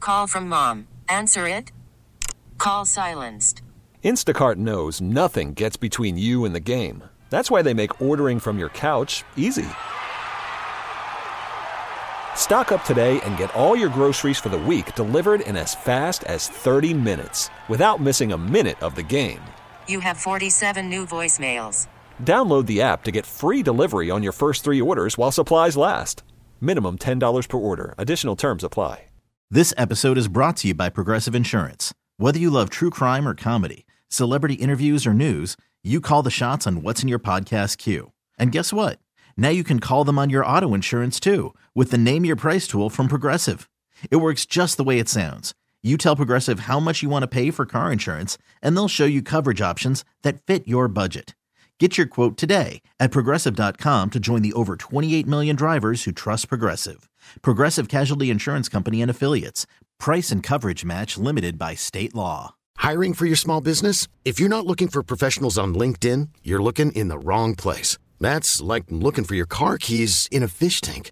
Call from mom. Answer it. Call silenced. Instacart knows nothing gets between you and the game. That's why they make ordering from your couch easy. Stock up today and get all your groceries for the week delivered in as fast as 30 minutes without missing a minute of the game. You have 47 new voicemails. Download the app to get free delivery on your first 3 orders while supplies last. Minimum $10 per order. Additional terms apply. This episode is brought to you by Progressive Insurance. Whether you love true crime or comedy, celebrity interviews or news, you call the shots on what's in your podcast queue. And guess what? Now you can call them on your auto insurance too with the Name Your Price tool from Progressive. It works just the way it sounds. You tell Progressive how much you want to pay for car insurance, and they'll show you coverage options that fit your budget. Get your quote today at Progressive.com to join the over 28 million drivers who trust Progressive. Progressive Casualty Insurance Company and Affiliates. Price and coverage match limited by state law. Hiring for your small business? If you're not looking for professionals on LinkedIn, you're looking in the wrong place. That's like looking for your car keys in a fish tank.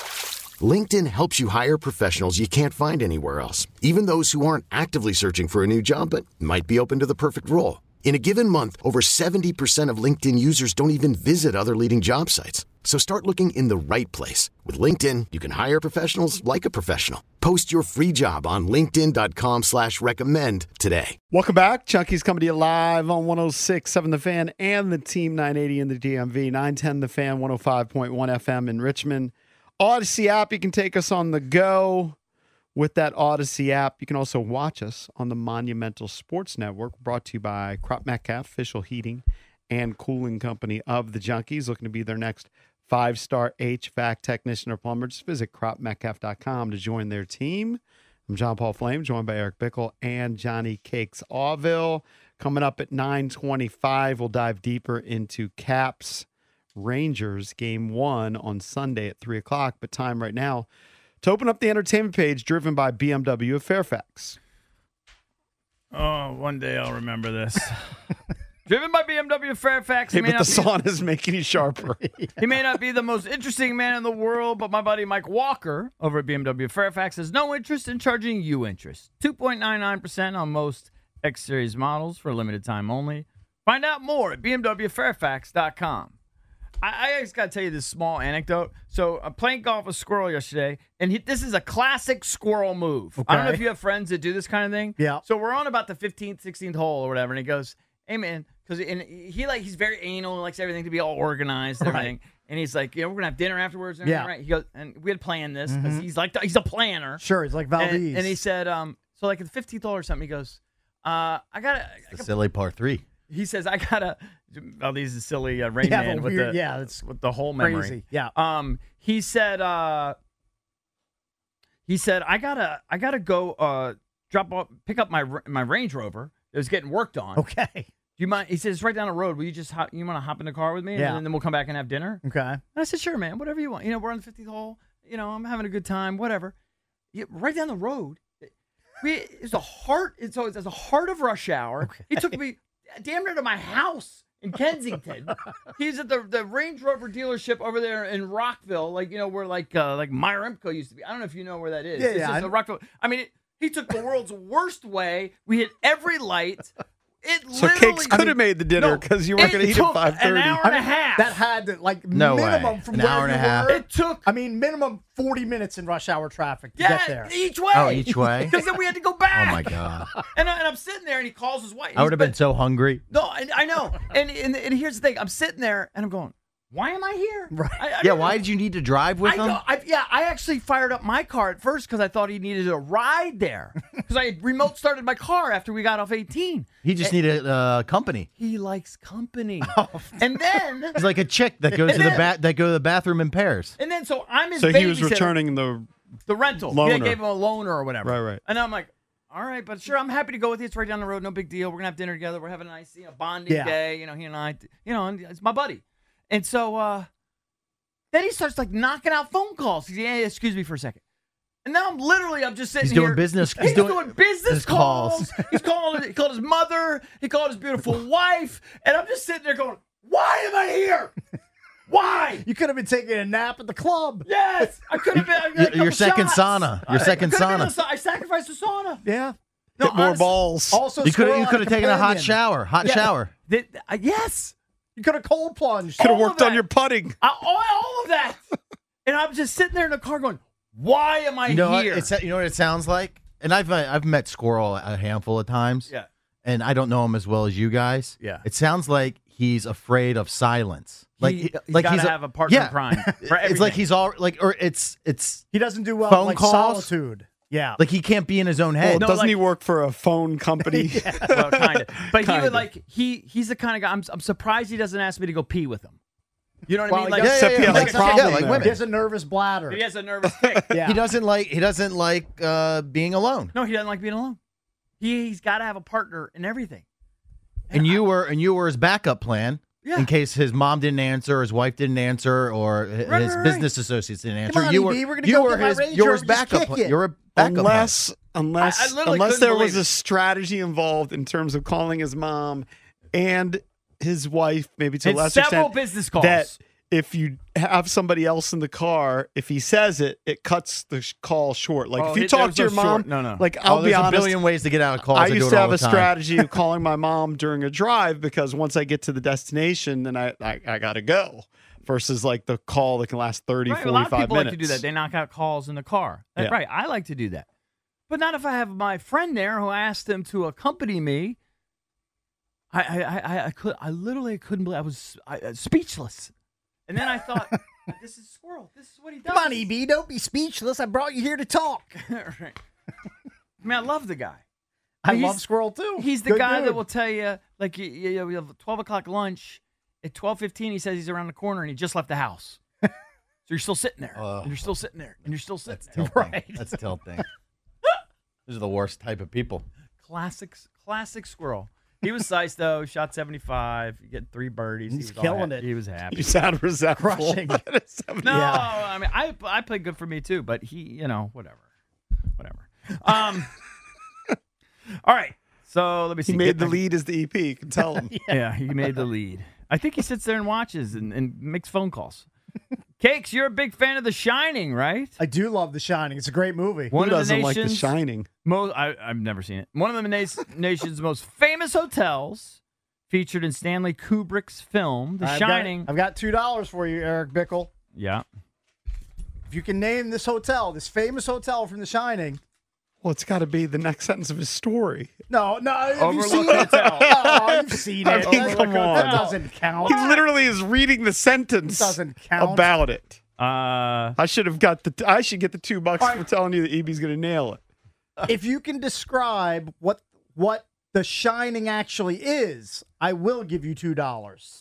LinkedIn helps you hire professionals you can't find anywhere else, even those who aren't actively searching for a new job but might be open to the perfect role. In a given month, over 70% of LinkedIn users don't even visit other leading job sites. So start looking in the right place. With LinkedIn, you can hire professionals like a professional. Post your free job on linkedin.com/recommend today. Welcome back. Chunky's coming to you live on 106.7 The Fan and the Team 980 in the DMV. 910 The Fan, 105.1 FM in Richmond. Odyssey app, you can take us on the go. With that Odyssey app, you can also watch us on the Monumental Sports Network, brought to you by Crop Metcalf, official heating and cooling company of the Junkies. Looking to be their next 5-star HVAC technician or plumber. Just visit cropmetcalf.com to join their team. I'm John Paul Flame, joined by Eric Bickle and Johnny Cakes Auville. Coming up at 9:25, we'll dive deeper into Caps Rangers Game 1 on Sunday at 3 o'clock. But time right now to open up the entertainment page, driven by BMW of Fairfax. Oh, one day I'll remember this. Driven by BMW of Fairfax. Hey, but the sauna is making you sharper. He may not be the most interesting man in the world, but my buddy Mike Walker over at BMW of Fairfax has no interest in charging you interest. 2.99% on most X-Series models for a limited time only. Find out more at BMWFairfax.com. I just got to tell you this small anecdote. So I'm playing golf with Squirrel yesterday, and this is a classic Squirrel move. Okay. I don't know if you have friends that do this kind of thing. Yeah. So we're on about the 15th, 16th hole or whatever, and he goes, hey, man, because he's very anal, likes everything to be all organized and everything. Right. And he's like, we're going to have dinner afterwards. And yeah. Right? He goes, and we had planned this because he's a planner. Sure, he's like Valdez. And he said, so like at the 15th hole or something, he goes, It's the silly par 3. He says, Valdez is silly Rain Man with the whole memory. Crazy. Yeah. He said, I gotta go pick up my Range Rover. It was getting worked on. Okay. Do you mind? He says, it's right down the road. Will you just want to hop in the car with me? Yeah. And then we'll come back and have dinner. Okay. And I said, sure, man, whatever you want. We're on the 50th hole. I'm having a good time, whatever. Right down the road. It's the heart. It's the heart of rush hour. Okay. He took me damn near to my house in Kensington. He's at the Range Rover dealership over there in Rockville, where Meyer Imco used to be. I don't know if you know where that is. It's just Rockville. I mean, he took the world's worst way. We hit every light. So Cakes could have made the dinner because you weren't going to eat at 5:30. An hour and a half. That had No minimum way. from An where hour and you a half. were. It took. Minimum 40 minutes in rush hour traffic to get there. Each way. Oh, each way? Because then we had to go back. Oh, my God. And I'm sitting there, and he calls his wife. I would have been so hungry. No, I know. And here's the thing. I'm sitting there, and I'm going, why am I here? Right. Why did you need to drive with him? I actually fired up my car at first because I thought he needed a ride there. Because I remote started my car after we got off 18. He just needed company. He likes company. And then he's like a chick that goes to the bathroom in pairs. And then so I'm his So babysitter. he was returning the rental. Loaner. He gave him a loaner or whatever. Right. And I'm like, all right, but sure, I'm happy to go with you. It's right down the road, no big deal. We're gonna have dinner together. We're having a nice bonding day. He and I, and it's my buddy. And so then he starts knocking out phone calls. He's excuse me for a second. And now I'm just sitting here. He's doing business calls. He called his mother. He called his beautiful wife. And I'm just sitting there going, why am I here? Why? You could have been taking a nap at the club. Yes, I could have been. Your second sauna. Your second sauna. I sacrificed the sauna. Yeah. Hit more honestly, balls. Also, You could squirrel have had a taken a hot companion. shower. Hot shower. Yes, You could have cold plunged. Could have all of worked on that. your putting. all of that. And I'm just sitting there in the car going, "Why am I You know here?" you know what it sounds like? And I've met Squirrel a handful of times. Yeah. And I don't know him as well as you guys. Yeah. It sounds like he's afraid of silence. He's gotta have a partner in crime for It's like everything. he's all like, or it's He doesn't do well Phone in, like, calls? solitude. Yeah. like he can't be in his own Well, head. doesn't like- he work for a phone company? Well, kind of. But he Kinda. would like he's the kind of guy. I'm surprised he doesn't ask me to go pee with him. You know what I Well, mean? he Like, does- Except he has like a problem like there. women. He has a nervous bladder. he has a nervous tick. Yeah. He doesn't like being alone. No, he doesn't like being alone. He's got to have a partner in everything. And you were his backup plan Yeah. in case his mom didn't answer, his wife didn't answer, or his right. business associates didn't answer. on, you EB, we're gonna you go were get my his Ranger you were and his just backup kick it. You're a backup unless I literally unless couldn't there believe was a it. strategy involved in terms of calling his mom and his wife, maybe to a And lesser several extent, business calls. that if you have somebody else in the car, if he says it, it cuts the call short. Like Oh, if you it- talk there's to your no mom, short- no. like Oh, I'll be there's honest, a billion ways to get out of calls. I do used it to all have the a time. strategy of calling my mom during a drive because once I get to the destination, then I got to go. Versus like the call that can last 30, Right, a 45 lot of people minutes. like to do that. They knock out calls in the car. Yeah. Right. I like to do that. But not if I have my friend there who asked him to accompany me. I literally couldn't believe I was speechless. And then I thought, this is Squirrel. This is what he does. Come on, EB. Don't be speechless. I brought you here to talk. Right. I mean, I love the guy. I He's- love Squirrel, too. He's the Good guy dude. that will tell you, like, you have a 12 o'clock lunch. At 12:15, he says he's around the corner and he just left the house. So you're still sitting there, and you're still sitting there, and you're still sitting there. Right. That's a tilt thing. Those are the worst type of people. Classic Squirrel. He was sized though. Shot 75. You get 3 birdies. He's he was killing it. it. He was happy. You sound resentful. Crushing. No, Yeah. I mean I played good for me too, but he, whatever. All right. So let me see. He made the lead as the EP. You can tell him. Yeah, he made the lead. I think he sits there and watches and makes phone calls. Cakes, you're a big fan of The Shining, right? I do love The Shining. It's a great movie. One Who of the doesn't like The nation's Shining? I've never seen it. One of the nation's most famous hotels, featured in Stanley Kubrick's film The Shining. I've got $2 for you, Eric Bickle. Yeah. If you can name this hotel, this famous hotel from The Shining. Well, it's got to be the next sentence of his story. No. Have you Overlook seen it? Hotel. Oh, you've seen it. I mean, come on. That doesn't count. He literally is reading the sentence Doesn't count. about it. I should get the $2 for telling you that EB's going to nail it. If you can describe what The Shining actually is, I will give you $2.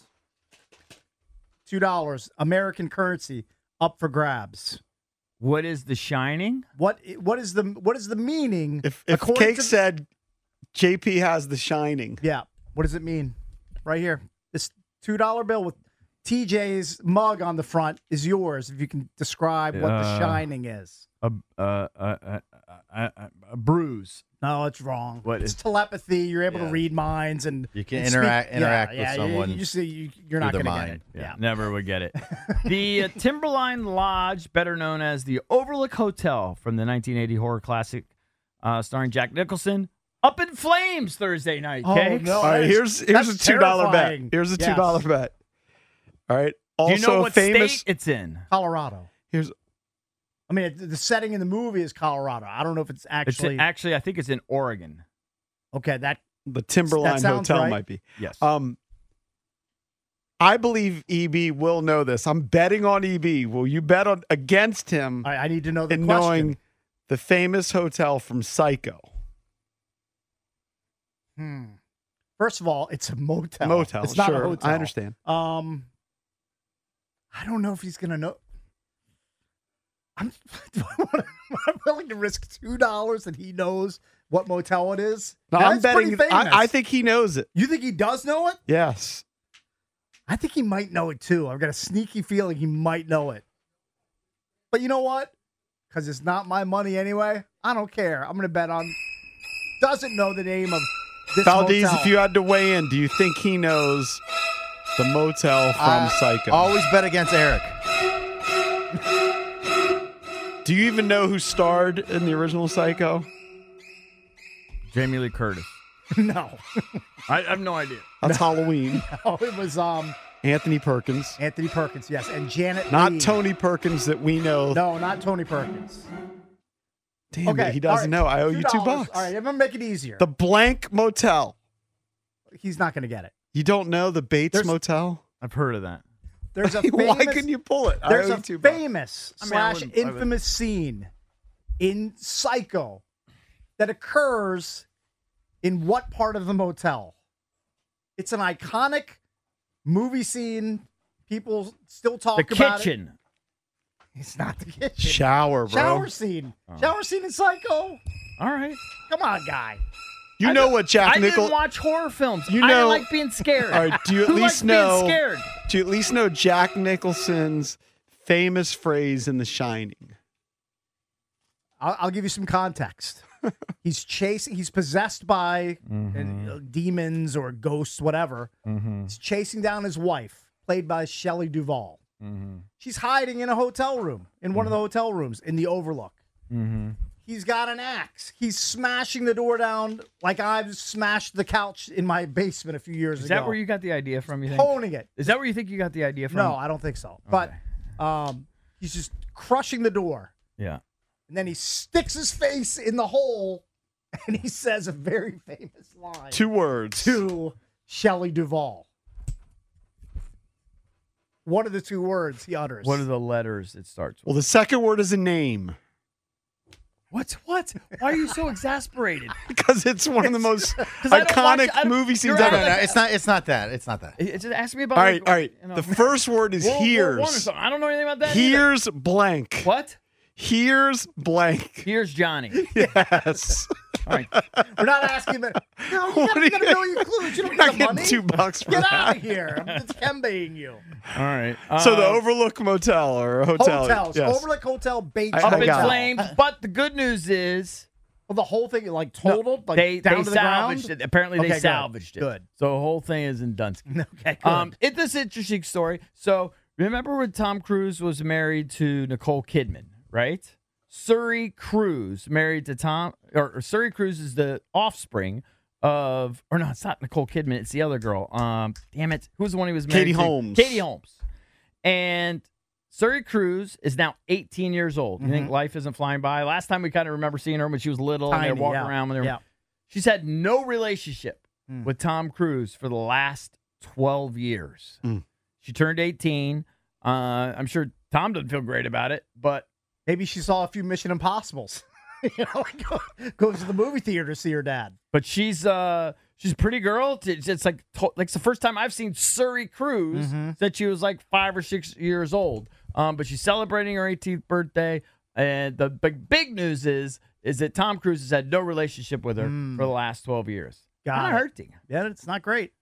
$2, American currency, up for grabs. What is The Shining? What is the meaning? If according Cake to- said JP has The Shining, Yeah. What does it mean? Right here. This $2 bill with TJ's mug on the front is yours if you can describe what The Shining is. A bruise. No, it's wrong. What it's is- telepathy. You're able to Yeah. read minds and You can and interact speak- interact with yeah, someone. You just you're not through going to their get it. mind. Yeah. Never would get it. The Timberline Lodge, better known as the Overlook Hotel from the 1980 horror classic starring Jack Nicholson, up in flames Thursday night. Oh, Cakes. no. all right, here's a That's $2 bet. terrifying. Here's a Yes. $2 bet. All right. Do Also you know what famous. state it's in? Colorado. Here's I mean, the setting in the movie is Colorado. I don't know if it's actually Actually, I think it's in Oregon. okay. That the Timberline sounds Hotel right. might be. Yes. I believe EB will know this. I'm betting on EB. Will you bet against him I need to know the in question. knowing the famous hotel from Psycho? First of all, it's a motel. Motel. It's not sure. a hotel. I understand. I don't know if he's gonna know. I'm willing to risk $2 that he knows what motel it is. No, Now, I'm that's pretty betting. famous. I think he knows it. You think he does know it? Yes. I think he might know it too. I've got a sneaky feeling he might know it. But you know what? Because it's not my money anyway. I don't care. I'm going to bet on. Doesn't know the name of this Valdez, hotel. if you had to weigh in, do you think he knows The motel from Psycho. Always bet against Eric. Do you even know who starred in the original Psycho? Jamie Lee Curtis. No. I have no idea. That's Halloween. Oh, it was Anthony Perkins. Anthony Perkins, yes, and Janet Not Leigh. Tony Perkins that we know. No, not Tony Perkins. Damn it, he doesn't all right, know. I owe you $2. All right, I'm going to make it easier. The blank motel. He's not going to get it. You don't know the Bates There's- Motel? I've heard of that. There's a famous, Why couldn't you pull it? There's I owe a you $2. famous I mean, I / wouldn't- infamous scene in Psycho that occurs in what part of the motel? It's an iconic movie scene. People still talk The about kitchen. it. It's not the kitchen. Shower, bro. Shower scene. Shower scene in Psycho. All right. Come on, guy. You know what Jack I Nicholson... didn't watch horror films. You I know- didn't like being scared. All right, do you at Who least likes know... being scared? Do you at least know Jack Nicholson's famous phrase in The Shining? I'll give you some context. He's possessed by demons or ghosts, whatever. He's chasing down his wife, played by Shelley Duvall. She's hiding in a hotel room, in one of the hotel rooms in the Overlook. He's got an axe. He's smashing the door down like I've smashed the couch in my basement a few years ago. Is that where you got the idea from, you think? Honing it. Is that where you think you got the idea from? No, I don't think so. But he's just crushing the door. Yeah. And then he sticks his face in the hole and he says a very famous line 2 words. to Shelley Duvall. What are the 2 words he utters? What are the letters it starts with? Well, the second word is a name. What? Why are you so exasperated? Because it's one of the most I don't iconic watch- I don't- movie scenes you're ever. right. It's not that. It's not that. Just ask me about. All right, like, all right. you know, The first word is World War I or here's. something. I don't know anything about that. either. Here's blank. What? Here's blank. Here's Johnny. Yes. All right. We're not asking him. No, you What are got a you- million clues. You don't You're not need the getting money. $2 for Get that. out of here. I'm just kembaying you. All right. So the Overlook Motel or hotel. Hotels. Yes. Overlook Hotel, Bates I up in got it. flames. But the good news is Well, the whole thing, like, totaled? Like, they down to the salvaged ground? it. Apparently, Okay, they good. salvaged it. Good. So the whole thing is in Dunsky. Okay, good. It's this interesting story. So remember when Tom Cruise was married to Nicole Kidman, right? Suri Cruise married to Tom, or Suri Cruise is the offspring of, or no, it's not Nicole Kidman. It's the other girl. Damn it, who's the one he was married Katie to? Holmes. Katie Holmes. And Suri Cruise is now 18 years old. You think life isn't flying by? Last time we kind of remember seeing her when she was little and they were Tiny, walking yeah. around when they were. Yeah. She's had no relationship with Tom Cruise for the last 12 years. She turned 18. I'm sure Tom doesn't feel great about it, but Maybe she saw a few Mission Impossibles. Like goes to the movie theater to see her dad. she's a pretty girl. It's like it's the first time I've seen Suri Cruise since she was like 5 or 6 years old. But she's celebrating her 18th birthday, and the big news is that Tom Cruise has had no relationship with her for the last 12 years. Got Kind it. of hurting. Yeah, it's not great.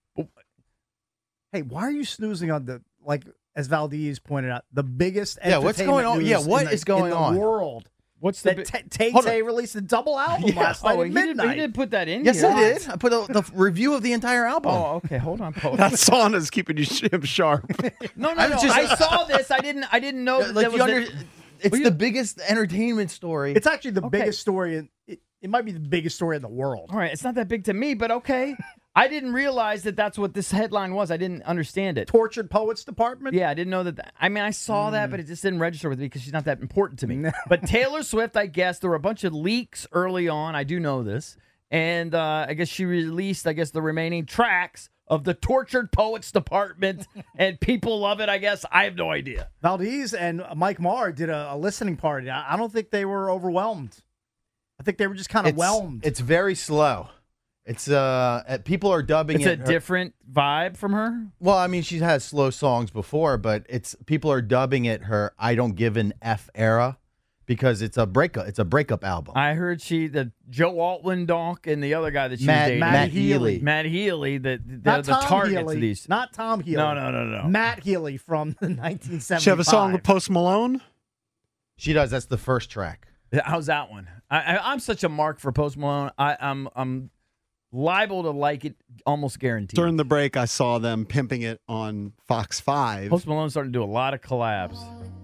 Hey, why are you snoozing on the, like, as Valdez pointed out, the biggest Yeah, what's going on? entertainment Yeah, news what in the- is going in the on? world? What's the That Tay Hold on. released a double album last night Oh, at he midnight. did put that in. Yes, here. I did. I put the review of the entire album. Oh, okay. Hold on. That song is keeping you sharp. No. I was just- I saw this. I didn't know. Like that you was under, it. it's the biggest entertainment story. It's actually the Okay. biggest story. It might be the biggest story in the world. All right, it's not that big to me, but okay. I didn't realize that that's what this headline was. I didn't understand it. Tortured Poets Department? Yeah, I didn't know that. I mean, I saw that, but it just didn't register with me because she's not that important to me. But Taylor Swift, I guess, there were a bunch of leaks early on. I do know this. And I guess she released, the remaining tracks of the Tortured Poets Department, and people love it, I guess. I have no idea. Valdez and Mike Marr did a listening party. I don't think they were overwhelmed. I think they were just kind of whelmed. It's very slow. It's people are dubbing It's it. a different vibe from her. Well, I mean, she has slow songs before, but people are dubbing it her "I Don't Give an F" era because it's a breakup. It's a breakup album. I heard the Joe Altman donk and the other guy that she was Matt dating. Healy. Matt Healy, they're Not the Tom targets Healy. of these. Not Tom Healy. No. Matt Healy from the 1975. She have a song with Post Malone? She does. That's the first track. How's that one? I'm such a mark for Post Malone. I'm liable to like it almost guaranteed. During the break, I saw them pimping it on Fox 5. Post Malone starting to do a lot of collabs.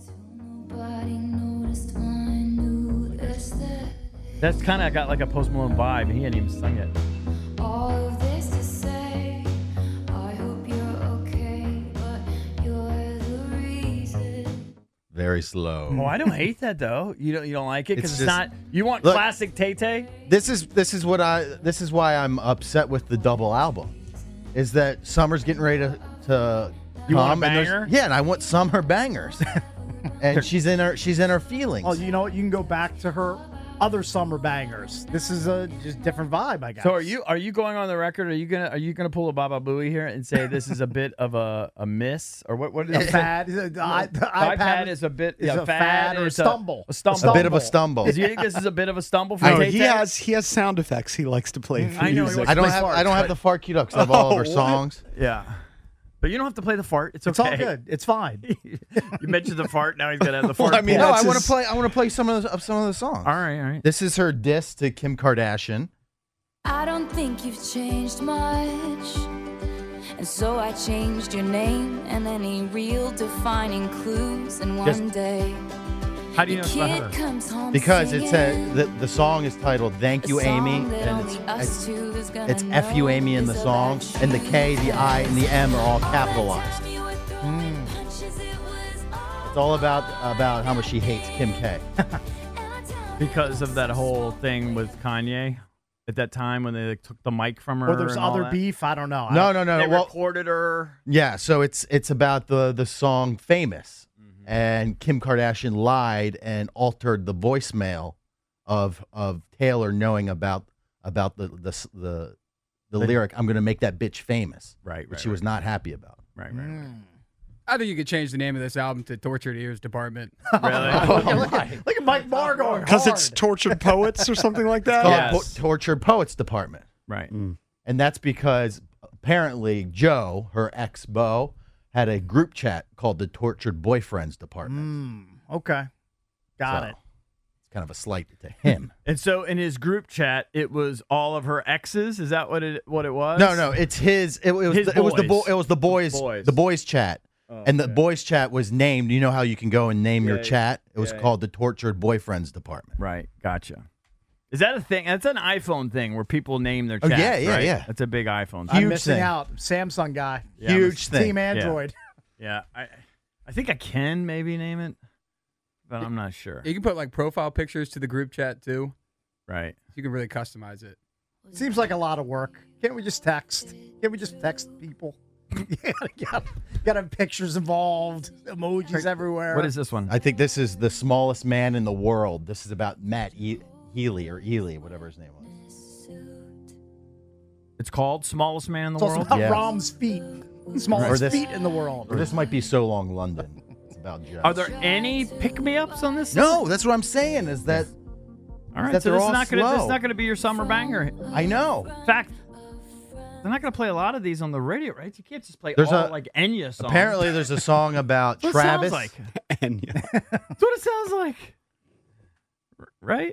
That's kind of got like a Post Malone vibe. He hadn't even sung it. All of this to say, I hope you're okay, but you're the reason. Very slow. Oh, I don't hate that though. You don't like it because It's it's just- not. You want Look, classic Tay Tay? This is why I'm upset with the double album. Is that Summer's getting ready to You want a come, and there's- banger? Yeah, and I want Summer bangers. And she's in her feelings. Oh, you know what? You can go back to her other summer bangers. This is a just different vibe, I guess. So are you going on the record? Are you gonna pull a Baba Booey here and say this is a bit of a miss or what? a fad. The iPad is a bit is a a fad or a it's stumble. A stumble. a bit of a stumble. Do you think this is a bit of a stumble for No, Tay he Tay? has sound effects he likes to play for I know, he music. wants I don't play have farts, the fart queued up because I have all of her Oh, what? songs. Yeah, but you don't have to play the fart. It's It's okay. all good. It's fine. You mentioned the fart. Now he's gonna have the fart. Well, I mean, No, that's I want his- to play some of the songs. all right. This is her diss to Kim Kardashian. I don't think you've changed much. And so I changed your name and any real defining clues. And one Just- day, How do you your know it's about kid her? comes home Because it singing. said the song is titled "Thank You, A song Amy," that and only us two is gonna it's "F you, know Amy" in the is song, about and the you. K, the I, and the M are all capitalized. It's all about how much she hates Kim K. Because of that whole thing with Kanye at that time when they took the mic from her. Or there's and all other that. beef. I don't know. No. They Well, recorded her. yeah. So it's about the song "Famous," and Kim Kardashian lied and altered the voicemail of Taylor knowing about the lyric. I'm going to make that bitch famous. Right, Which she was not happy about. Right. I think you could change the name of this album to Tortured Ears Department. Really? look at Mike Barr going Because hard. it's tortured poets or something like that? Called Yes. Tortured Poets Department. Right. And that's because apparently Joe, her ex-beau, had a group chat called the Tortured Boyfriends Department. Okay. Got So, it. It's kind of a slight to him. And so in his group chat, it was all of her exes. Is that what it was? No, it's his. It was His the boys. boys chat. And the boys chat was named. You know how you can go and name your chat? It was called the Tortured Boyfriends Department. Right. Gotcha. Is that a thing? That's an iPhone thing where people name their Oh, chats. yeah, right? yeah. That's a big iPhone thing. I'm Huge missing thing. out. Samsung guy. Yeah, Huge thing. Team Android. Yeah. I think I can maybe name it, but I'm not sure. You can put like profile pictures to the group chat too. Right. You can really customize it. Seems like a lot of work. Can't we just text? Can't we just text people? Gotta have pictures involved, emojis everywhere. What is this one? I think this is the smallest man in the world. This is about Matt Healy or Ely, whatever his name was. It's called Smallest Man in the It's also World. about Yeah. Rom's feet. Smallest Or this- feet in the world. Or this might be So Long London. It's about Joe. Are there any pick-me-ups on this? No, that's what I'm saying. Is that All right, that so they're this is all not gonna this is slow. not gonna be your summer banger. I know. In fact, they're not gonna play a lot of these on the radio, right? You can't just play There's all a- like Enya songs. Apparently, there's a song about That's what it Travis. sounds like. And yeah. That's what it sounds like. Right?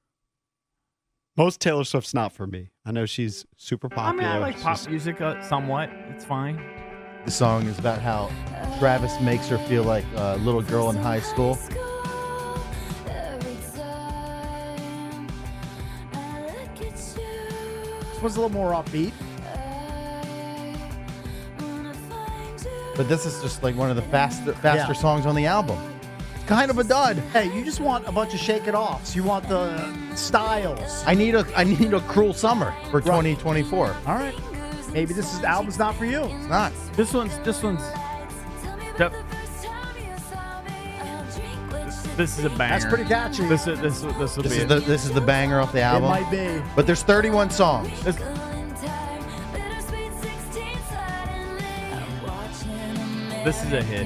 Most Taylor Swift's not for me. I know she's super I popular. mean, I like pop She's- music somewhat. It's fine. The song is about how Travis makes her feel like a little girl in high school. This one's a little more upbeat. But this is just like one of the faster Yeah. songs on the album. It's kind of a dud. Hey, you just want a bunch of shake it offs. You want the styles. I need a cruel summer for 2024. All right. Maybe this album's not for you. It's not. This one's Yep. This is a banger. That's pretty catchy. This will This be is it. this is the banger off the It album. might be. But there's 31 songs. This is a hit.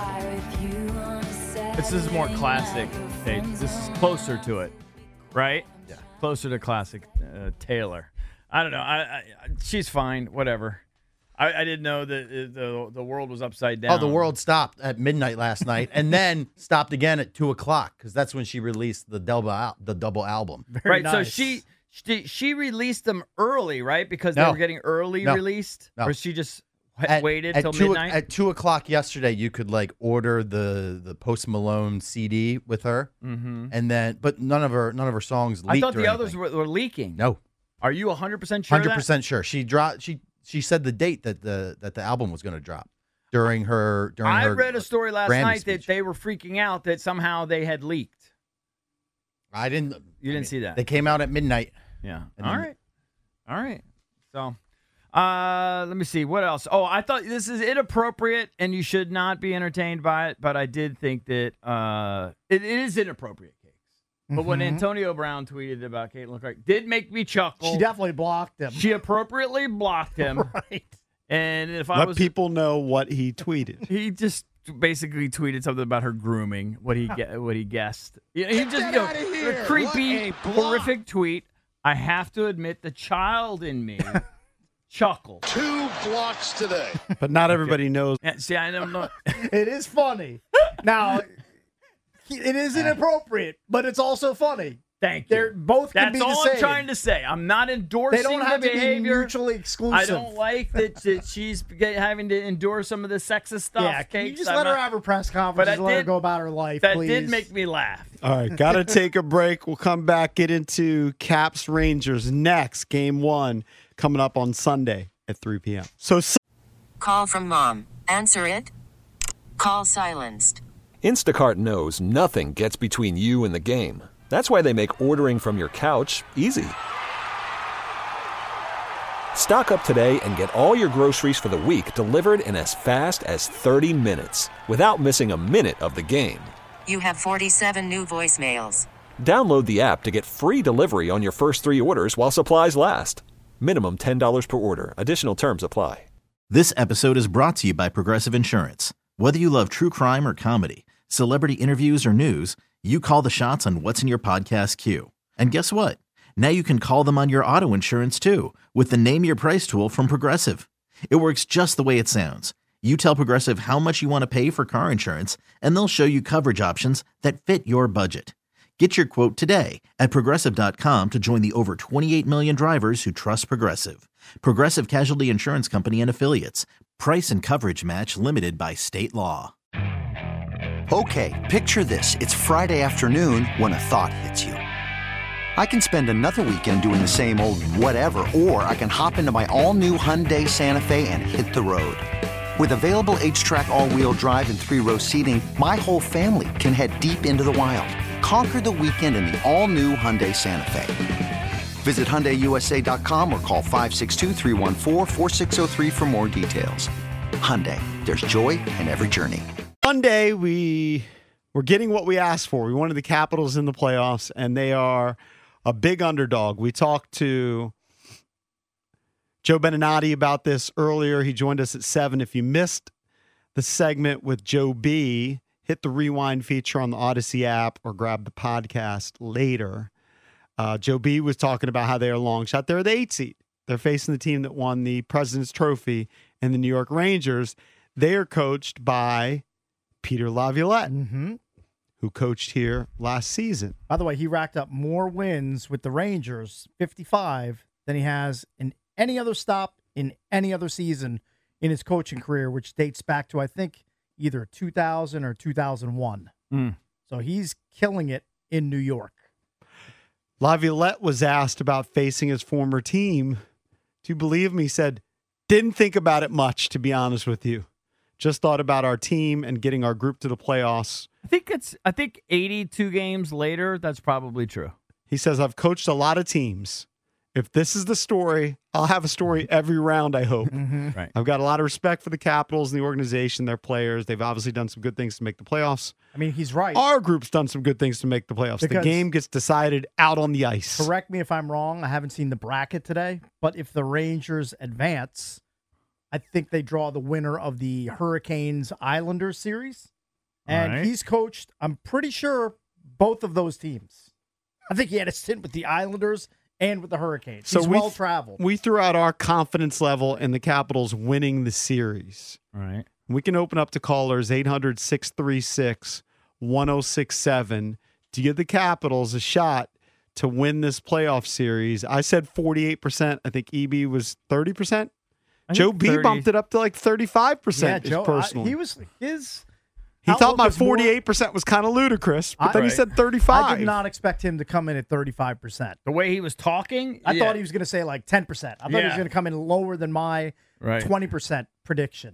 This is more classic. Hey, this is closer to it, right? Yeah. Closer to classic Taylor. I don't know. She's fine. Whatever. I didn't know that the world was upside down. Oh, the world stopped at midnight last night, and then stopped again at 2:00 because that's when she released the double album. Right. nice. So She released them early, right? Because they were getting early released? No. Or she just waited till two, midnight? At 2:00 yesterday, you could order the Post Malone CD with her, and then but none of her songs leaked. I thought the or others were leaking. No. Are you 100% sure? 100% sure. She said the date that the album was going to drop during her. I read a story last Grammy night speech. that they were freaking out that somehow they had leaked. I didn't. You didn't see that? They came out at midnight. Yeah. And All right. So, let me see. What else? Oh, I thought this is inappropriate and you should not be entertained by it, but I did think that it is inappropriate, Cakes. But when Antonio Brown tweeted about Caitlin Clark, did make me chuckle. She definitely blocked him. She appropriately blocked him. Right. And if I Let was people know what he tweeted. he just basically tweeted something about her grooming, what he guessed. He just a creepy, horrific tweet. I have to admit, the child in me chuckled. 2 blocks today. But not everybody knows. Yeah, see, I don't know. It is funny. Now, it is inappropriate, but it's also funny. Thank you. They're both can That's be the all same. I'm trying to say. I'm not endorsing They don't have the to be behavior. mutually exclusive. I don't like that she's having to endure some of the sexist stuff. Yeah, can you Cakes. just I'm let her not- have her press conference But and I let her did- go about her life, That please? did make me laugh. All right, got to take a break. We'll come back, get into Caps Rangers next. Game 1 coming up on Sunday at 3 p.m. So Call from mom. Answer it. Call silenced. Instacart knows nothing gets between you and the game. That's why they make ordering from your couch easy. Stock up today and get all your groceries for the week delivered in as fast as 30 minutes without missing a minute of the game. You have 47 new voicemails. Download the app to get free delivery on your first 3 orders while supplies last. Minimum $10 per order. Additional terms apply. This episode is brought to you by Progressive Insurance. Whether you love true crime or comedy, celebrity interviews or news, you call the shots on what's in your podcast queue. And guess what? Now you can call them on your auto insurance too with the Name Your Price tool from Progressive. It works just the way it sounds. You tell Progressive how much you want to pay for car insurance, and they'll show you coverage options that fit your budget. Get your quote today at Progressive.com to join the over 28 million drivers who trust Progressive. Progressive Casualty Insurance Company and Affiliates. Price and coverage match limited by state law. Okay, picture this. It's Friday afternoon when a thought hits you. I can spend another weekend doing the same old whatever, or I can hop into my all-new Hyundai Santa Fe and hit the road. With available H-Track all-wheel drive and 3-row seating, my whole family can head deep into the wild. Conquer the weekend in the all-new Hyundai Santa Fe. Visit HyundaiUSA.com or call 562-314-4603 for more details. Hyundai, there's joy in every journey. Monday, we're getting what we asked for. We wanted the Capitals in the playoffs, and they are a big underdog. We talked to Joe Beninati about this earlier. He joined us at 7. If you missed the segment with Joe B., hit the rewind feature on the Odyssey app or grab the podcast later. Joe B. was talking about how they are a long shot. They're the 8th seed. They're facing the team that won the President's Trophy and the New York Rangers. They are coached by Peter Laviolette, who coached here last season. By the way, he racked up more wins with the Rangers, 55, than he has in any other stop in any other season in his coaching career, which dates back to, I think, either 2000 or 2001. So he's killing it in New York. Laviolette was asked about facing his former team. Do you believe me? He said, didn't think about it much, to be honest with you. Just thought about our team and getting our group to the playoffs. I think 82 games later, that's probably true. He says, I've coached a lot of teams. If this is the story, I'll have a story every round, I hope. Right. I've got a lot of respect for the Capitals and the organization, their players. They've obviously done some good things to make the playoffs. I mean, he's right. Our group's done some good things to make the playoffs. Because- the game gets decided out on the ice. Correct me if I'm wrong. I haven't seen the bracket today, but if the Rangers advance, I think they draw the winner of the Hurricanes-Islanders series. And All right. he's coached, I'm pretty sure, both of those teams. I think he had a stint with the Islanders and with the Hurricanes. He's well-traveled. We threw out our confidence level in the Capitals winning the series. All right. We can open up to callers 800-636-1067 to give the Capitals a shot to win this playoff series. I said 48%. I think EB was 30%. Joe B 30. bumped it up to like 35%. Yeah, Joe. Personally. He thought my outlook was more- 48% was kind of ludicrous, but then he said 35. I did not expect him to come in at 35%. The way he was talking, I thought he was going to say like 10%. I thought he was going to come in lower than my 20% prediction.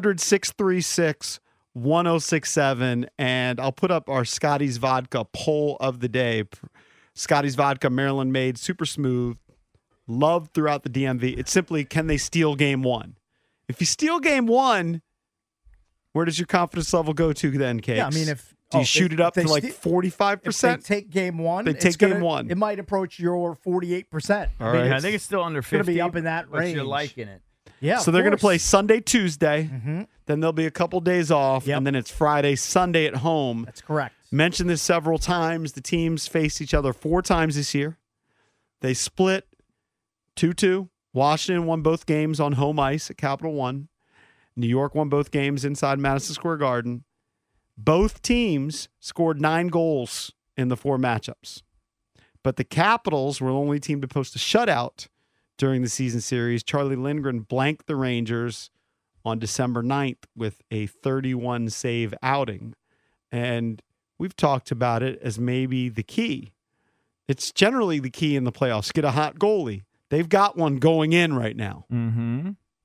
800-636-1067, and I'll put up our Scotty's Vodka poll of the day. Scotty's Vodka, Maryland made, super smooth, loved throughout the DMV. It's simply, can they steal game one? If you steal game one, where does your confidence level go to then, Cakes? Yeah, I mean, do you shoot it up to like 45%? If they take game one, They take game one. It might approach your 48%. All right. I think it's still under It's gonna 50. be up in that but range. You're liking it. Yeah. So they're going to play Sunday, Tuesday. Then there'll be a couple days off, and then it's Friday, Sunday at home. That's correct. Mentioned this several times. The teams faced each other 4 times this year. They split 2-2. Washington won both games on home ice at Capital One. New York won both games inside Madison Square Garden. Both teams scored 9 goals in the 4 matchups. But the Capitals were the only team to post a shutout during the season series. Charlie Lindgren blanked the Rangers on December 9th with a 31-save outing. And we've talked about it as maybe the key. It's generally the key in the playoffs. Get a hot goalie. They've got one going in right now. Mm-hmm.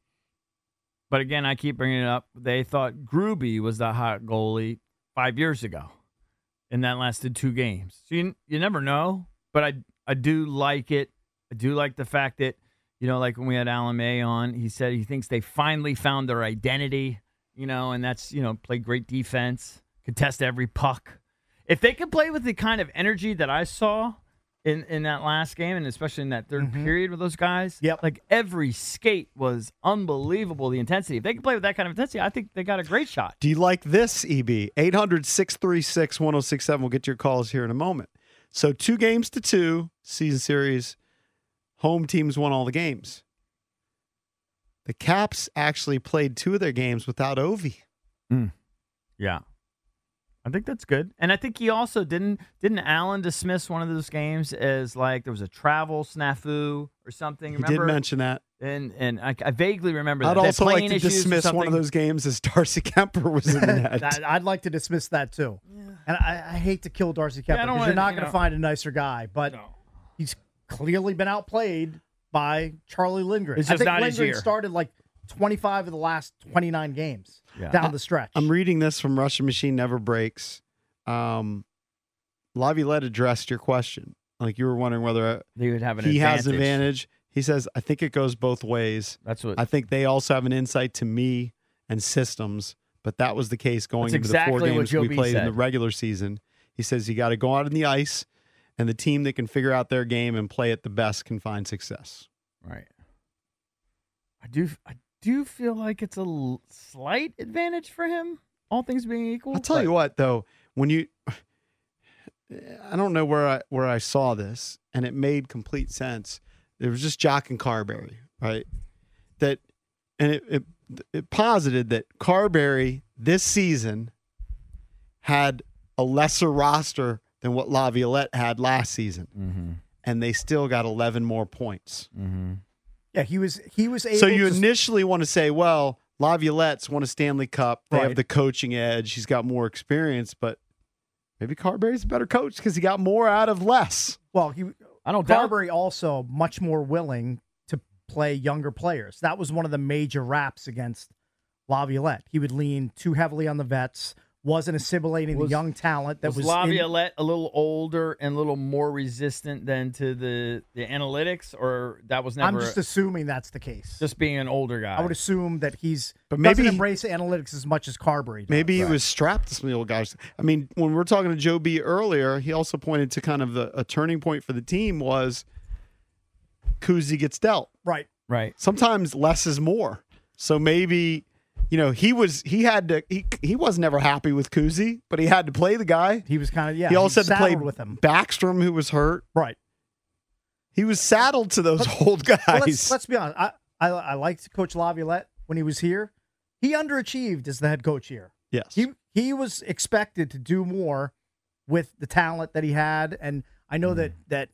But again, I keep bringing it up. They thought Gruby was the hot goalie 5 years ago, and that lasted 2 games. So you never know, but I do like it. I do like the fact that, like when we had Alan May on, he said he thinks they finally found their identity, and that's, play great defense, contest every puck. If they could play with the kind of energy that I saw in that last game, and especially in that third period with those guys, like every skate was unbelievable, the intensity. If they can play with that kind of intensity, I think they got a great shot. Do you like this, EB? 800-636-1067. We'll get your calls here in a moment. So 2-2 season series. Home teams won all the games. The Caps actually played 2 of their games without Ovi. Yeah. I think that's good. And I think he also didn't Allen dismiss one of those games as like there was a travel snafu or something? He Remember? did mention that. And I vaguely remember that. I'd They had also like plane to issues or dismiss one of something. those games as Darcy Kemper was in the net. I'd like to dismiss that too. And I hate to kill Darcy Kemper I don't because you're wanna, not going to find a nicer guy, but he's clearly been outplayed by Charlie Lindgren. It's I just think not his Lindgren year. started like 25 of the last 29 games down the stretch. I'm reading this from Russian Machine Never Breaks. Laviolette addressed your question. Like you were wondering whether They would have an he advantage. has an advantage. He says, I think it goes both ways. That's what I think they also have an insight to me and systems, but that was the case going That's into exactly the 4 what games Joe we B played in said. the regular season. He says you got to go out on the ice, and the team that can figure out their game and play it the best can find success. Right. I do feel like it's a slight advantage for him, all things being equal. I'll tell you what, though, when you, I don't know where I saw this, and it made complete sense. It was just Jock and Carberry, right? That, and it posited that Carberry this season had a lesser roster than what Laviolette had last season, and they still got 11 more points. Yeah, he was able So you to initially want to say, well, Laviolette's won a Stanley Cup. They have Right. the coaching edge. He's got more experience, but maybe Carberry's a better coach because he got more out of less. Well, I don't doubt. Carberry also much more willing to play younger players. That was one of the major raps against Laviolette. He would lean too heavily on the vets, wasn't assimilating the young talent that was in- Laviolette a little older and a little more resistant than to the analytics, or that was never I'm just assuming that's the case. just being an older guy. I would assume that he's But maybe- doesn't embrace analytics as much as Carberry does. Maybe he was strapped to some of the old guys. I mean, when we were talking to Joe B earlier, he also pointed to kind of a turning point for the team was Kuzi gets dealt. Right. Right. Sometimes less is more. So maybe, he was never happy with Kuzi, but he had to play the guy. He was kind of He also had to play saddled with him. Backstrom, who was hurt. Right. He was saddled to those old guys. Well, let's be honest. I liked Coach Laviolette when he was here. He underachieved as the head coach here. Yes. He was expected to do more with the talent that he had, and I know that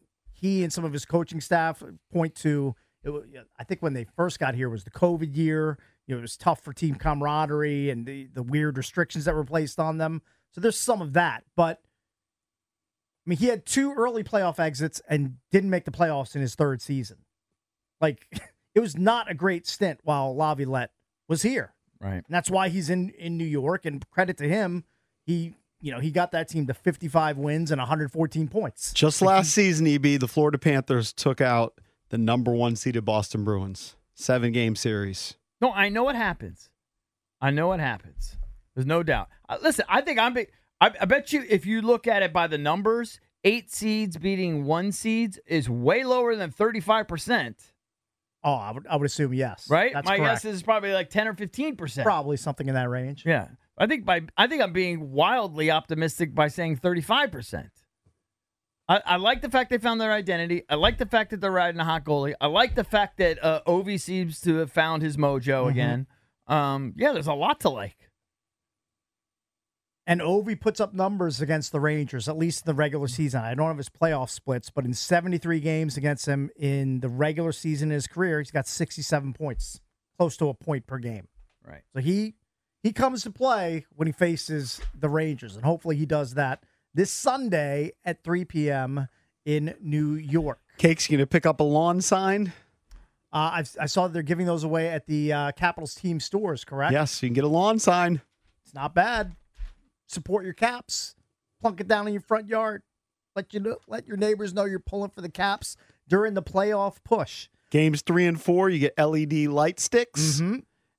he and some of his coaching staff point to, I think when they first got here was the COVID year. It was tough for team camaraderie and the weird restrictions that were placed on them. So there's some of that. But, I mean, he had 2 early playoff exits and didn't make the playoffs in his 3rd season. Like, it was not a great stint while Laviolette was here. Right. And that's why he's in New York. And credit to him, he got that team to 55 wins and 114 points. Just last season, EB, the Florida Panthers took out the number 1 seeded Boston Bruins. 7-game series. No, I know what happens. There's no doubt. Listen, I think I'm big. I bet you if you look at it by the numbers, 8 seeds beating 1 seeds is way lower than 35%. Oh, I would assume yes. Right? That's My correct. guess is probably like 10 or 15%. Probably something in that range. Yeah. I think I'm being wildly optimistic by saying 35%. I like the fact they found their identity. I like the fact that they're riding a hot goalie. I like the fact that Ovi seems to have found his mojo again. Yeah, there's a lot to like. And Ovi puts up numbers against the Rangers, at least in the regular season. I don't have his playoff splits, but in 73 games against him in the regular season in his career, he's got 67 points, close to a point per game. Right. So he comes to play when he faces the Rangers, and hopefully he does that this Sunday at 3 p.m. in New York. Cake's going to pick up a lawn sign. I saw that they're giving those away at the Capitals team stores, correct? Yes, you can get a lawn sign. It's not bad. Support your Caps. Plunk it down in your front yard. Let your neighbors know you're pulling for the Caps during the playoff push. Games 3 and 4, you get LED light sticks. A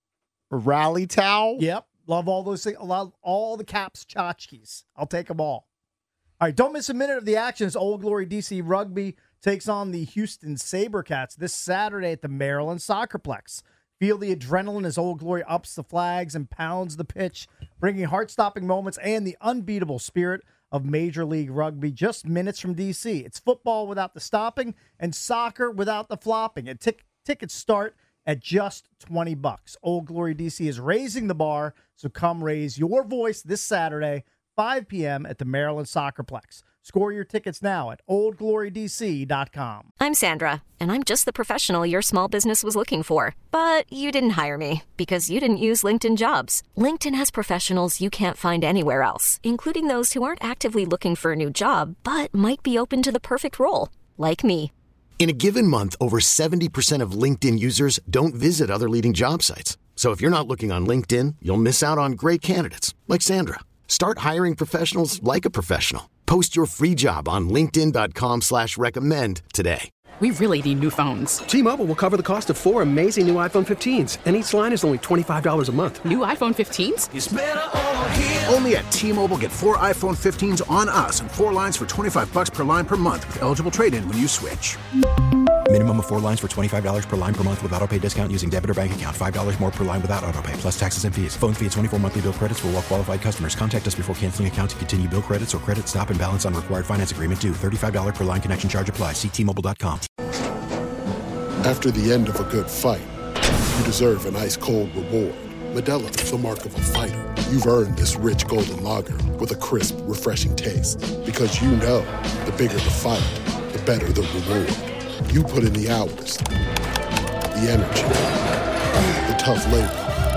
rally towel. Yep. Love all those things. Love all the Caps tchotchkes. I'll take them all. All right, don't miss a minute of the action as Old Glory DC Rugby takes on the Houston SaberCats this Saturday at the Maryland Soccerplex. Feel the adrenaline as Old Glory ups the flags and pounds the pitch, bringing heart-stopping moments and the unbeatable spirit of Major League Rugby just minutes from D.C. It's football without the stopping and soccer without the flopping. And tickets start at just $20. Old Glory DC is raising the bar, so come raise your voice this Saturday, 5 p.m. at the Maryland Soccerplex. Score your tickets now at oldglorydc.com. I'm Sandra, and I'm just the professional your small business was looking for. But you didn't hire me because you didn't use LinkedIn Jobs. LinkedIn has professionals you can't find anywhere else, including those who aren't actively looking for a new job, but might be open to the perfect role, like me. In a given month, over 70% of LinkedIn users don't visit other leading job sites. So if you're not looking on LinkedIn, you'll miss out on great candidates like Sandra. Start hiring professionals like a professional. Post your free job on linkedin.com/recommend today. We really need new phones. T-Mobile will cover the cost of 4 amazing new iPhone 15s, and each line is only $25 a month. New iPhone 15s? It's better over here. Only at T-Mobile, get 4 iPhone 15s on us and 4 lines for $25 per line per month with eligible trade-in when you switch. Minimum of 4 lines for $25 per line per month with autopay discount using debit or bank account. $5 more per line without autopay, plus taxes and fees. Phone fee at 24 monthly bill credits for well-qualified customers. Contact us before canceling account to continue bill credits or credit stop and balance on required finance agreement due. $35 per line connection charge applies. See T-Mobile.com. After the end of a good fight, you deserve an ice-cold reward. Modelo is the mark of a fighter. You've earned this rich golden lager with a crisp, refreshing taste. Because you know, the bigger the fight, the better the reward. You put in the hours, the energy, the tough labor.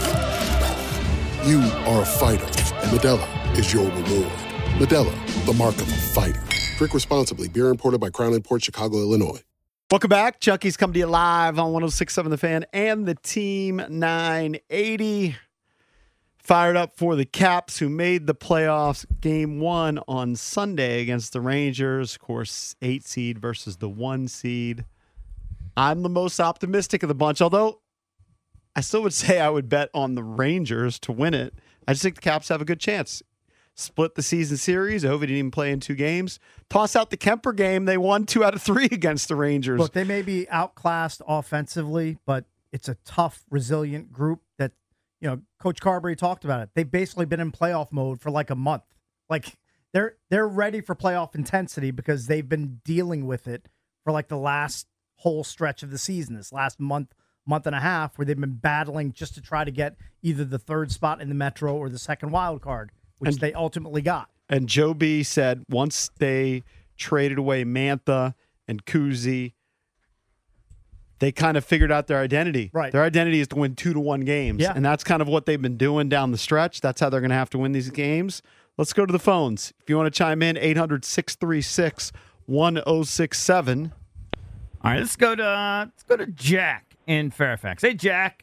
You are a fighter, and Modelo is your reward. Modelo, the mark of a fighter. Drink responsibly. Beer imported by Crown Imports, Chicago, Illinois. Welcome back. Chucky's come to you live on 106.7 The Fan and the Team 980. Fired up for the Caps, who made the playoffs. Game 1 on Sunday against the Rangers. Of course, 8 seed versus the 1 seed. I'm the most optimistic of the bunch, although I still would say I would bet on the Rangers to win it. I just think the Caps have a good chance. Split the season series. Ovi didn't even play in 2 games. Toss out the Kemper game. They won 2 out of 3 against the Rangers. Look, they may be outclassed offensively, but it's a tough, resilient group that, Coach Carberry talked about it. They've basically been in playoff mode for like a month. Like they're ready for playoff intensity because they've been dealing with it for like the last whole stretch of the season, this last month and a half, where they've been battling just to try to get either the 3rd spot in the Metro or the 2nd wild card, which they ultimately got. And Joe B said once they traded away Mantha and Kuzi, they kind of figured out their identity. Right. Their identity is to win 2-1 games. Yeah. And that's kind of what they've been doing down the stretch. That's how they're going to have to win these games. Let's go to the phones. If you want to chime in, 800-636-1067. All right, let's go to Jack in Fairfax. Hey, Jack.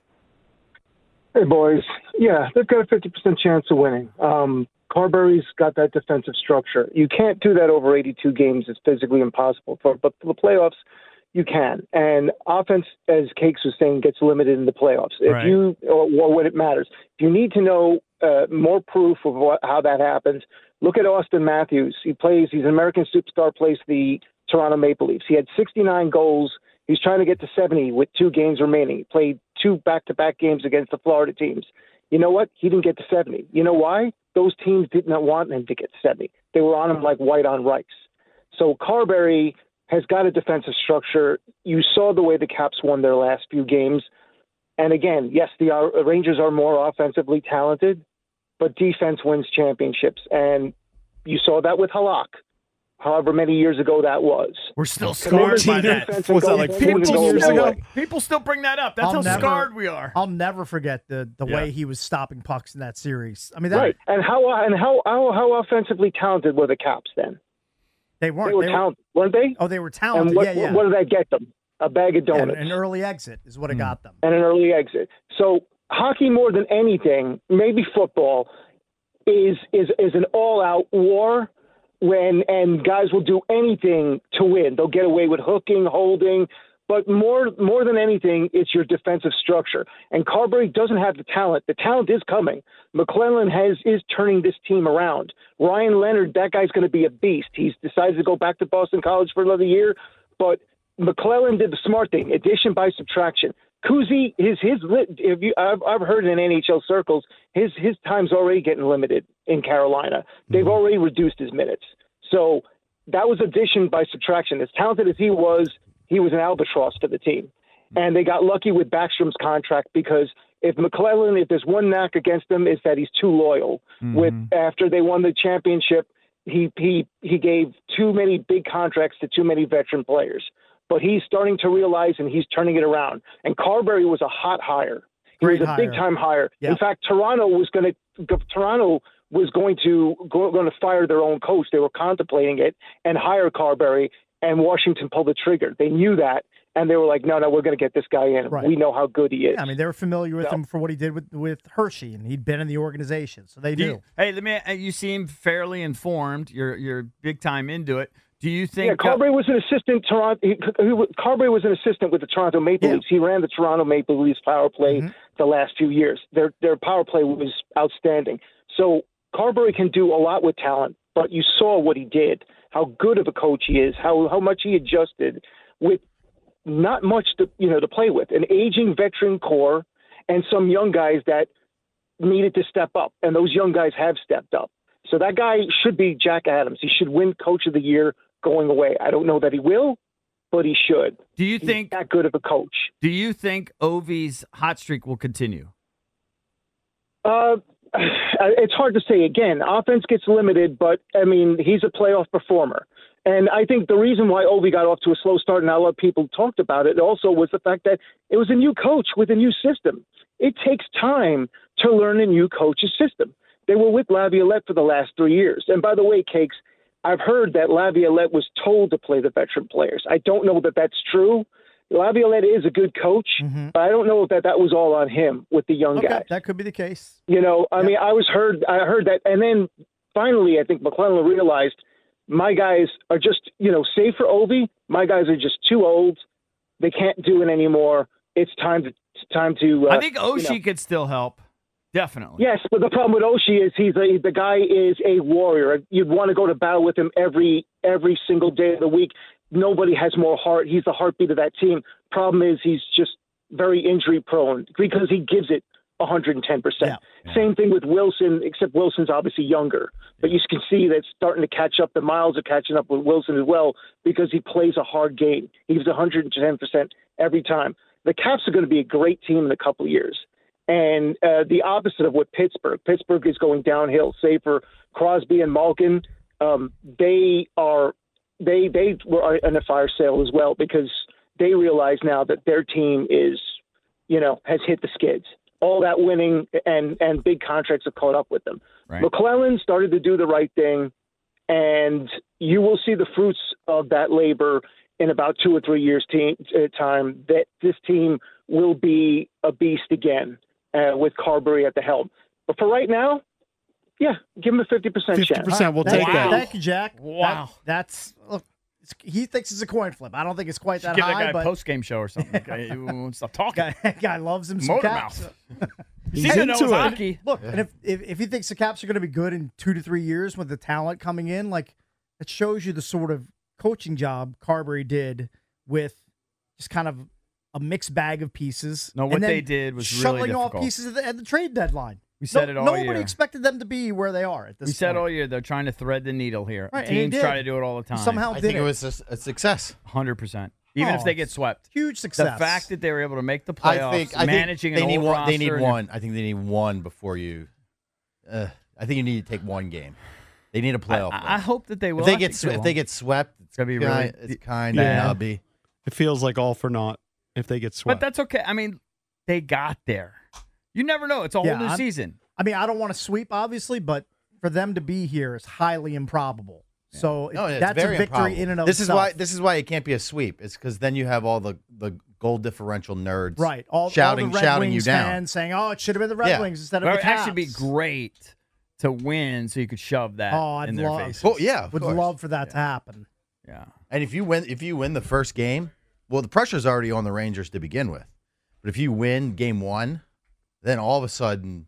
Hey, boys. Yeah, they've got a 50% chance of winning. Carberry's got that defensive structure. You can't do that over 82 games. It's physically impossible. But for the playoffs, you can. And offense, as Cakes was saying, gets limited in the playoffs. If you or when it matters. If you need to know more proof of how that happens, look at Austin Matthews. He's an American superstar, plays the Toronto Maple Leafs. He had 69 goals. He's trying to get to 70 with 2 games remaining. He played 2 back-to-back games against the Florida teams. You know what? He didn't get to 70. You know why? Those teams did not want him to get 70. They were on him like white on rice. So Carberry has got a defensive structure. You saw the way the Caps won their last few games. And again, yes, the Rangers are more offensively talented, but defense wins championships. And you saw that with Halak, however many years ago that was. We're still scarred by that. Was that like 14 years ago? People still bring that up. That's how scarred we are. I'll never forget the way he was stopping pucks in that series. I mean, right. And how offensively talented were the Caps then? They weren't. They were talented, weren't they? Oh, they were talented. And what did that get them? A bag of donuts. An early exit is what it got them. And an early exit. So hockey, more than anything, maybe football, is an all-out war. And guys will do anything to win. They'll get away with hooking, holding, but more than anything, it's your defensive structure. And Carberry doesn't have the talent. The talent is coming. McClellan is turning this team around. Ryan Leonard, that guy's going to be a beast. He's decided to go back to Boston College for another year, but McClellan did the smart thing, addition by subtraction. Kuzi, I've heard in NHL circles, his time's already getting limited in Carolina. They've already reduced his minutes. So that was addition by subtraction. As talented as he was an albatross for the team. And they got lucky with Backstrom's contract because if there's one knack against him, is that he's too loyal. After they won the championship, he gave too many big contracts to too many veteran players. But he's starting to realize, and he's turning it around. And Carberry was a hot hire. He was a big-time hire. Yep. In fact, Toronto was going to fire their own coach. They were contemplating it and hire Carberry, and Washington pulled the trigger. They knew that, and they were like, no, we're going to get this guy in. Right. We know how good he is. Yeah, I mean, they were familiar with him for what he did with Hershey, and he'd been in the organization, so they knew. You seem fairly informed. You're big time into it. Do you think? Yeah, Carberry was an assistant. Carberry was an assistant with the Toronto Maple Leafs. He ran the Toronto Maple Leafs power play the last few years. Their power play was outstanding. So Carberry can do a lot with talent, but you saw what he did, how good of a coach he is, how much he adjusted with not much to play with, an aging veteran core and some young guys that needed to step up, and those young guys have stepped up. So that guy should be Jack Adams. He should win Coach of the Year going away. I don't know that he will, but he should. Do you think that good of a coach? Do you think Ovi's hot streak will continue? It's hard to say. Again, offense gets limited, but I mean, he's a playoff performer. And I think the reason why Ovi got off to a slow start, and a lot of people talked about it, also was the fact that it was a new coach with a new system. It takes time to learn a new coach's system. They were with Laviolette for the last 3 years. And by the way, Cakes, I've heard that Laviolette was told to play the veteran players. I don't know that that's true. Laviolette is a good coach, but I don't know that was all on him with the young guys. That could be the case. I mean, I heard that. And then finally, I think McClellan realized my guys are just, save for Ovi, my guys are just too old. They can't do it anymore. It's time to. I think Oshie could still help. Definitely. Yes, but the problem with Oshie is the guy is a warrior. You'd want to go to battle with him every single day of the week. Nobody has more heart. He's the heartbeat of that team. Problem is he's just very injury prone because he gives it 110%. Yeah. Same thing with Wilson, except Wilson's obviously younger. But you can see that it's starting to catch up. The miles are catching up with Wilson as well because he plays a hard game. He gives 110% every time. The Caps are going to be a great team in a couple of years. And the opposite of what Pittsburgh is going downhill, save for Crosby and Malkin. They are they were in a fire sale as well because they realize now that their team is, has hit the skids. All that winning and big contracts have caught up with them. Right. McClellan started to do the right thing, and you will see the fruits of that labor in about 2 or 3 years' time, that this team will be a beast again with Carberry at the helm. But for right now, yeah, give him a 50% chance. 50%, we'll take that. Thank you, Jack. Wow. Look, he thinks it's a coin flip. I don't think it's quite that Give high. that guy but a post-game show or something. Stop talking. Guy loves him some Motor Caps. mouth. He's He knows into it. hockey. Look, and if he thinks the Caps are going to be good in 2 to 3 years with the talent coming in, like it shows you the sort of coaching job Carberry did with just kind of a mixed bag of pieces. No, what and then they did was really shuttling difficult. off pieces at the trade deadline. We said it all Nobody year. expected them to be where they are at this We said point. all year they're trying to thread the needle here. Right, and he Teams did. try to do it all the time. Somehow I did think it. it was a success. 100%. Even if they get swept. Huge success. The fact that they were able to make the playoffs, I think managing they an need old one. roster. They need and- one. I think they need one before you. I think you need to take one game. They need a playoff. I hope that they will. If they I get think they if will. they get swept, It's gonna be really. it's kind of Yeah. nubby. It feels like all for naught if they get swept. But that's okay. I mean, they got there. You never know. It's a whole new season. I mean, I don't want to sweep, obviously, but for them to be here is highly improbable. So No, it's that's a very victory improbable. in and of this itself. This is why it can't be a sweep. It's because then you have all the goal differential nerds, Right. All shouting the Red shouting Wings you down. fans saying, "Oh, it should have been the Red Yeah. Wings instead of Well, the it would actually be Caps." great to win, so you could shove that Oh, I'd in their love. faces. Oh yeah, of would course. love for that to happen. Yeah. And if you win the first game, well, the pressure's already on the Rangers to begin with. But if you win game one, then all of a sudden,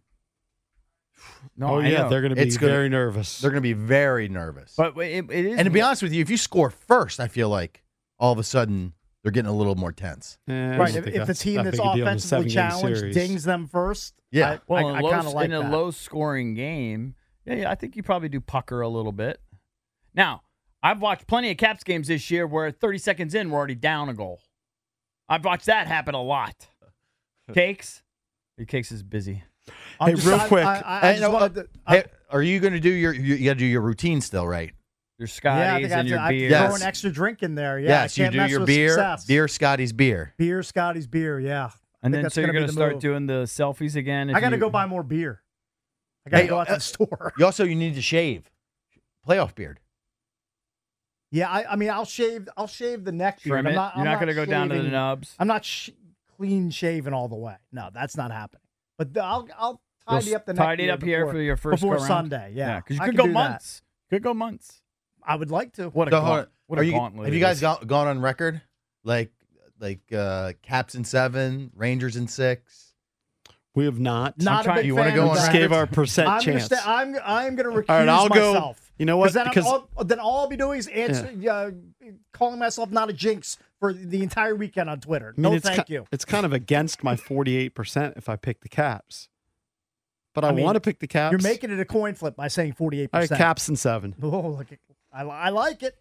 No, oh, I yeah, know. they're going to be very nervous. They're going to be very nervous. But it is. And to be honest with you, if you score first, I feel like all of a sudden they're getting a little more tense. Right. If the team that's offensively challenged dings them first, Yeah. Well, I in, kind of like in a that. low-scoring game, yeah, I think you probably do pucker a little bit. Now, I've watched plenty of Caps games this year where 30 seconds in, we're already down a goal. I've watched that happen a lot. Cakes? Your Cakes is busy. Hey, real quick. Hey, are you going to do you got to do your routine still, right? Your Yeah, I Scotties think I have and to, your I have to beer. throw an extra drink in there. Yeah, Yes, I you can't do mess your with beer, success. beer, Scotty's beer. Beer, Scotty's beer. Yeah. And then that's so you're going going to start doing the selfies again? I got to go buy more beer. I got to go out to the store. You need to shave. Playoff beard. Yeah, I mean, I'll shave the neck beard. Trim it? I'm You're not going to go down to the shaving- nubs? I'm not clean shaven all the way. No, that's not happening. But I'll tidy You'll up the neck tidy it beard up here before- for your first before go-round? Sunday. Yeah, because you I could can go do that. months. Could go months. I would like to. What a So, gaunt- what are a you- gauntlet Have you it guys is. gone on record like Caps in 7, Rangers in 6? We have not. Not a big you want to fan go of on that. Just gave our percent I'm chance. I'm going to recuse All right, I'll go- myself. you know what? Then, Because- then all I'll be doing is calling myself not a jinx for the entire weekend on Twitter. I mean, No, it's thank ki- you. It's kind of against my 48% if I pick the Caps. But I mean, want to pick the Caps. You're making it a coin flip by saying 48%. All right, Caps in 7. Oh, look, I like it.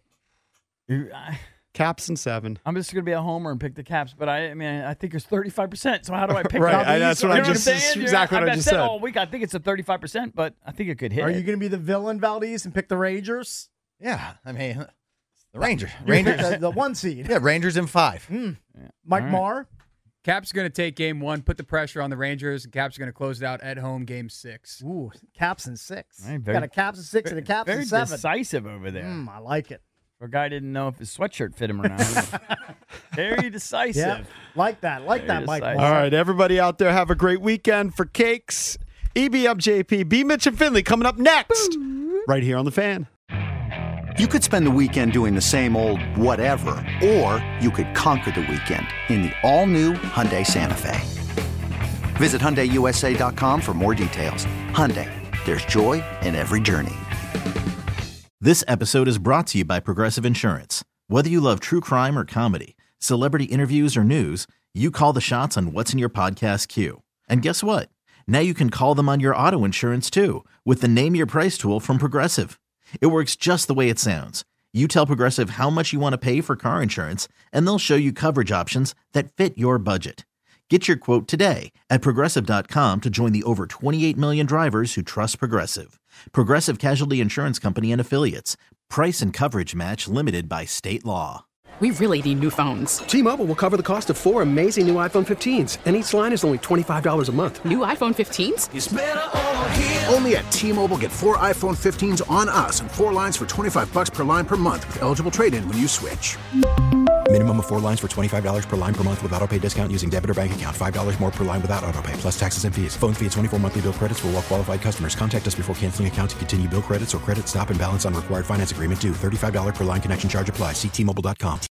Caps in 7. I'm just going to be a homer and pick the Caps, but I think it's 35%. So how do I pick Right, them? that's what You I know just- I'm saying? exactly what I I've just said said. all week. I think it's a 35%, but I think it could hit. Are you going to be the villain, Valdez, and pick the Rangers? Yeah, I mean the Rangers. You Rangers, pick the 1 seed. yeah, Rangers in 5. Mike All right. Marr. Caps going to take game 1, put the pressure on the Rangers, and Caps going to close it out at home game 6. Ooh, Caps in 6. Right, You got a Caps in 6 and a Caps very in 7. decisive over there. I like it. A guy didn't know if his sweatshirt fit him or not. Very decisive. Yeah, like that. Like Very that, Mike decisive. Marr. All right, everybody out there, have a great weekend for Cakes. EBM JP, B. Mitch and Finley coming up next, right here on The Fan. You could spend the weekend doing the same old whatever, or you could conquer the weekend in the all-new Hyundai Santa Fe. Visit HyundaiUSA.com for more details. Hyundai, there's joy in every journey. This episode is brought to you by Progressive Insurance. Whether you love true crime or comedy, celebrity interviews or news, you call the shots on what's in your podcast queue. And guess what? Now you can call them on your auto insurance too with the Name Your Price tool from Progressive. It works just the way it sounds. You tell Progressive how much you want to pay for car insurance, and they'll show you coverage options that fit your budget. Get your quote today at Progressive.com to join the over 28 million drivers who trust Progressive. Progressive Casualty Insurance Company and Affiliates. Price and coverage match limited by state law. We really need new phones. T-Mobile will cover the cost of 4 amazing new iPhone 15s, and each line is only $25 a month. New iPhone 15s? It's better over here. Only at T-Mobile, get 4 iPhone 15s on us and 4 lines for $25 per line per month with eligible trade-in when you switch. Minimum of 4 lines for $25 per line per month with autopay discount using debit or bank account. $5 more per line without autopay, plus taxes and fees. Phone fee at 24 monthly bill credits for well-qualified customers. Contact us before canceling account to continue bill credits or credit stop and balance on required finance agreement due. $35 per line connection charge applies. See T-Mobile.com.